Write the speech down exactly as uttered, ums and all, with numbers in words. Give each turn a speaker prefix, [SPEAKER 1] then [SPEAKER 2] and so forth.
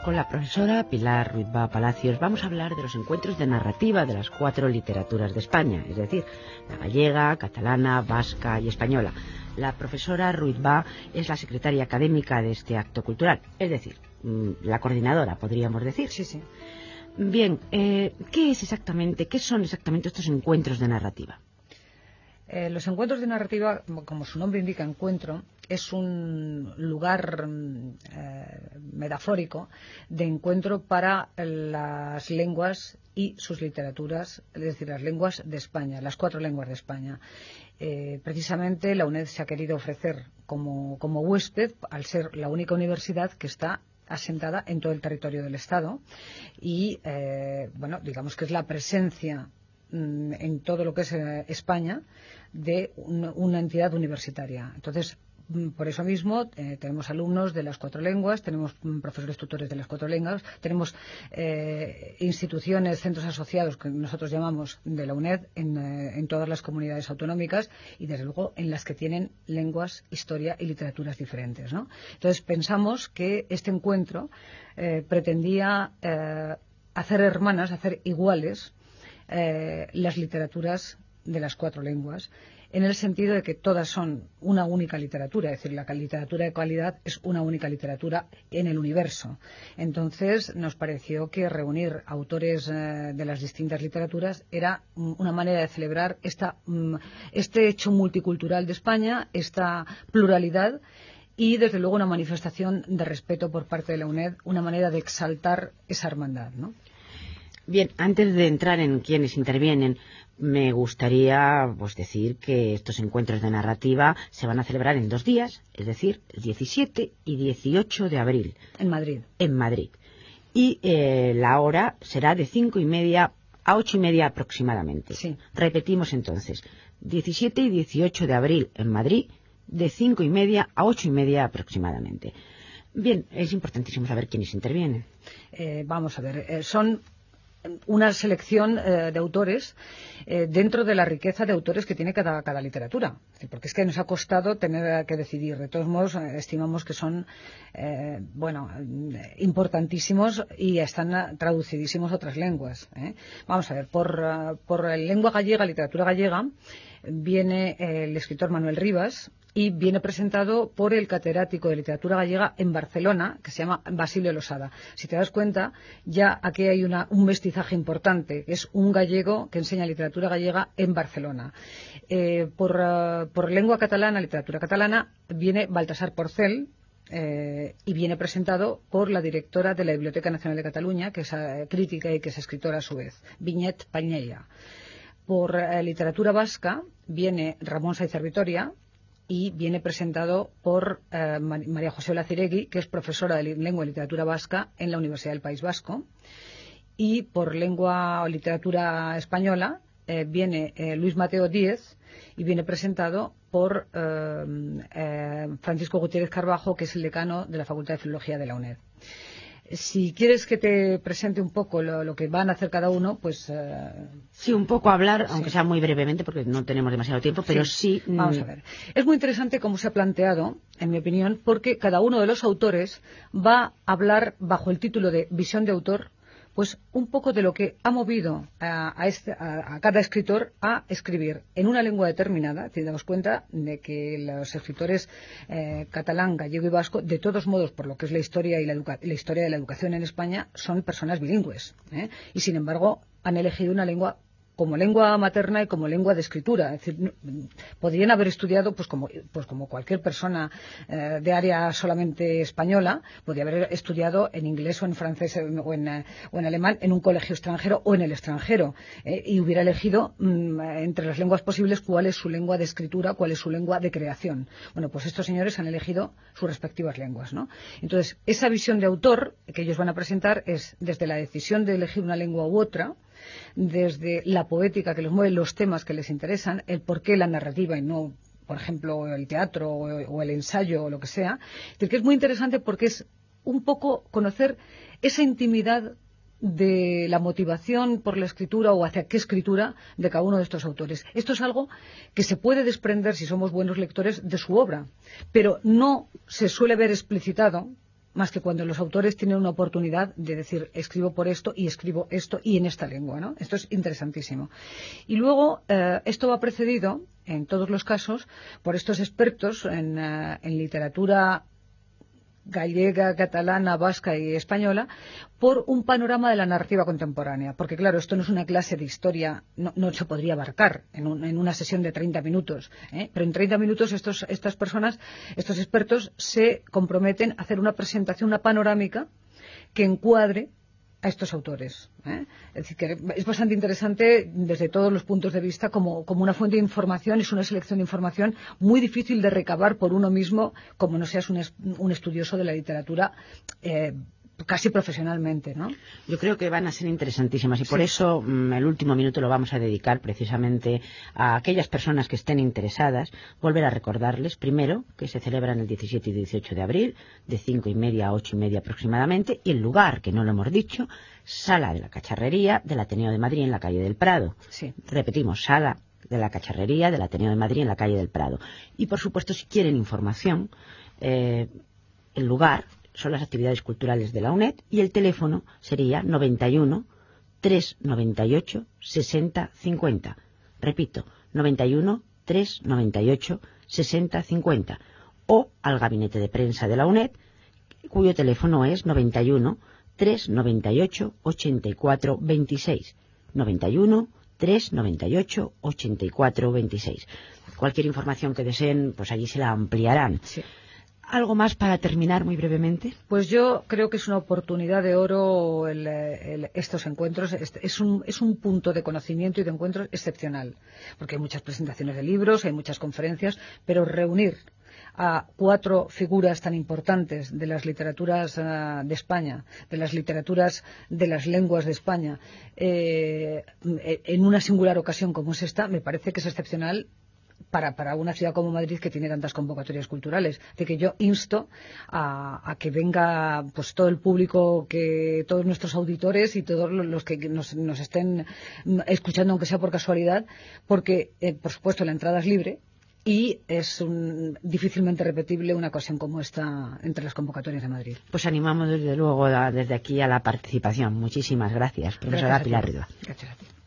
[SPEAKER 1] Con la profesora Pilar Ruiz-Bá Palacios vamos a hablar de los encuentros de narrativa de las cuatro literaturas de España, es decir, la gallega, catalana, vasca y española. La profesora Ruiz-Bá es la secretaria académica de este acto cultural, es decir, la coordinadora, podríamos decir.
[SPEAKER 2] Sí, sí.
[SPEAKER 1] Bien, eh, ¿qué es exactamente, qué son exactamente estos encuentros de narrativa?
[SPEAKER 2] Eh, los encuentros de narrativa, como su nombre indica, encuentro, es un lugar eh, metafórico de encuentro para las lenguas y sus literaturas, es decir, las lenguas de España, las cuatro lenguas de España. Eh, precisamente la UNED se ha querido ofrecer como, como huésped, al ser la única universidad que está asentada en todo el territorio del Estado y, eh, bueno, digamos que es la presencia en todo lo que es eh, España de un, una entidad universitaria. Entonces, por eso mismo eh, tenemos alumnos de las cuatro lenguas, tenemos profesores tutores de las cuatro lenguas, tenemos eh, instituciones, centros asociados que nosotros llamamos de la UNED en, eh, en todas las comunidades autonómicas y desde luego en las que tienen lenguas, historia y literaturas diferentes, ¿no? Entonces pensamos que este encuentro eh, pretendía eh, hacer hermanas, hacer iguales Eh, las literaturas de las cuatro lenguas, en el sentido de que todas son una única literatura, es decir, la literatura de calidad es una única literatura en el universo. Entonces nos pareció que reunir autores eh, de las distintas literaturas era mm, una manera de celebrar esta, mm, este hecho multicultural de España, esta pluralidad, y desde luego una manifestación de respeto por parte de la UNED, una manera de exaltar esa hermandad, ¿no?
[SPEAKER 1] Bien, antes de entrar en quienes intervienen, me gustaría pues decir que estos encuentros de narrativa se van a celebrar en dos días, es decir, el diecisiete y dieciocho de abril.
[SPEAKER 2] En Madrid.
[SPEAKER 1] En Madrid. Y eh, la hora será de cinco y media a ocho y media aproximadamente.
[SPEAKER 2] Sí.
[SPEAKER 1] Repetimos entonces, diecisiete y dieciocho de abril en Madrid, de cinco y media a ocho y media aproximadamente. Bien, es importantísimo saber quiénes intervienen.
[SPEAKER 2] Eh, vamos a ver, eh, son una selección eh, de autores eh, dentro de la riqueza de autores que tiene cada, cada literatura, porque es que nos ha costado tener que decidir. De todos modos, eh, estimamos que son eh, bueno, importantísimos y están traducidísimos a otras lenguas, ¿eh? Vamos a ver, por, uh, por lengua gallega, literatura gallega, viene eh, el escritor Manuel Rivas, y viene presentado por el catedrático de literatura gallega en Barcelona, que se llama Basilio Losada. Si te das cuenta, ya aquí hay una, un mestizaje importante. Es un gallego que enseña literatura gallega en Barcelona. Eh, por, uh, por lengua catalana, literatura catalana, viene Baltasar Porcel, Eh, y viene presentado por la directora de la Biblioteca Nacional de Cataluña, que es uh, crítica y que es escritora a su vez, Viñet Pañella. Por uh, literatura vasca viene Ramón Sáizar Vitoria, y viene presentado por eh, María José Olaciregui, que es profesora de lengua y literatura vasca en la Universidad del País Vasco. Y por lengua o literatura española eh, viene eh, Luis Mateo Díez y viene presentado por eh, eh, Francisco Gutiérrez Carbajo, que es el decano de la Facultad de Filología de la UNED. Si quieres que te presente un poco lo, lo que van a hacer cada uno, pues... Uh,
[SPEAKER 1] sí, un poco hablar,
[SPEAKER 2] sí.
[SPEAKER 1] Aunque sea muy brevemente, porque no tenemos demasiado tiempo, pero sí...
[SPEAKER 2] sí vamos a ver. Es muy interesante cómo se ha planteado, en mi opinión, porque cada uno de los autores va a hablar bajo el título de Visión de Autor, pues un poco de lo que ha movido a, a, este, a, a cada escritor a escribir en una lengua determinada. Te damos cuenta de que los escritores eh, catalán, gallego y vasco, de todos modos, por lo que es la historia y la, educa la historia de la educación en España, son personas bilingües, ¿eh? Y sin embargo han elegido una lengua como lengua materna y como lengua de escritura. Es decir, podrían haber estudiado, pues como, pues como cualquier persona eh, de área solamente española, podría haber estudiado en inglés o en francés o en, o en alemán en un colegio extranjero o en el extranjero, eh, y hubiera elegido mmm, entre las lenguas posibles cuál es su lengua de escritura, cuál es su lengua de creación. Bueno, pues estos señores han elegido sus respectivas lenguas, ¿no? Entonces, esa visión de autor que ellos van a presentar es desde la decisión de elegir una lengua u otra, desde la poética que les mueve, los temas que les interesan, el por qué la narrativa y no, por ejemplo, el teatro o, o el ensayo o lo que sea. Es decir, que es muy interesante porque es un poco conocer esa intimidad de la motivación por la escritura o hacia qué escritura de cada uno de estos autores. Esto es algo que se puede desprender, si somos buenos lectores, de su obra, pero no se suele ver explicitado más que cuando los autores tienen una oportunidad de decir, escribo por esto y escribo esto y en esta lengua, ¿no? Esto es interesantísimo. Y luego, eh, esto va precedido, en todos los casos, por estos expertos en, uh, en literatura gallega, catalana, vasca y española, por un panorama de la narrativa contemporánea. Porque, claro, esto no es una clase de historia, no, no se podría abarcar en, un, en una sesión de treinta minutos. ¿eh? Pero en treinta minutos estos, estas personas, estos expertos, se comprometen a hacer una presentación, una panorámica, que encuadre a estos autores. ¿eh? Es decir, que es bastante interesante desde todos los puntos de vista como, como una fuente de información, es una selección de información muy difícil de recabar por uno mismo, como no seas un, es, un estudioso de la literatura eh, casi profesionalmente, ¿no?
[SPEAKER 1] Yo creo que van a ser interesantísimas y por sí. eso mmm, el último minuto lo vamos a dedicar precisamente a aquellas personas que estén interesadas, volver a recordarles primero que se celebran el diecisiete y dieciocho de abril de cinco y media a ocho y media aproximadamente y el lugar, que no lo hemos dicho, Sala de la Cacharrería del Ateneo de Madrid en la calle del Prado.
[SPEAKER 2] Sí.
[SPEAKER 1] Repetimos, Sala de la Cacharrería del Ateneo de Madrid en la calle del Prado. Y por supuesto, si quieren información, eh, el lugar son las actividades culturales de la UNED y el teléfono sería noventa y uno, trescientos noventa y ocho, sesenta cincuenta. Repito, noventa y uno, trescientos noventa y ocho, sesenta cincuenta. O al gabinete de prensa de la UNED, cuyo teléfono es noventa y uno, trescientos noventa y ocho, ochenta y cuatro veintiséis. noventa y uno, trescientos noventa y ocho, ochenta y cuatro veintiséis. Cualquier información que deseen, pues allí se la ampliarán.
[SPEAKER 2] Sí.
[SPEAKER 1] ¿Algo más para terminar muy brevemente?
[SPEAKER 2] Pues yo creo que es una oportunidad de oro el, el, estos encuentros. Es un, es un punto de conocimiento y de encuentro excepcional. Porque hay muchas presentaciones de libros, hay muchas conferencias, pero reunir a cuatro figuras tan importantes de las literaturas uh, de España, de las literaturas de las lenguas de España, eh, en una singular ocasión como es esta, me parece que es excepcional. Para, para una ciudad como Madrid que tiene tantas convocatorias culturales. De que yo insto a, a que venga pues todo el público, que todos nuestros auditores y todos los que nos, nos estén escuchando, aunque sea por casualidad, porque, eh, por supuesto, la entrada es libre y es un, difícilmente repetible una ocasión como esta entre las convocatorias de Madrid.
[SPEAKER 1] Pues animamos desde luego a, desde aquí a la participación. Muchísimas gracias, profesora Pilar Riba.
[SPEAKER 2] Gracias a ti.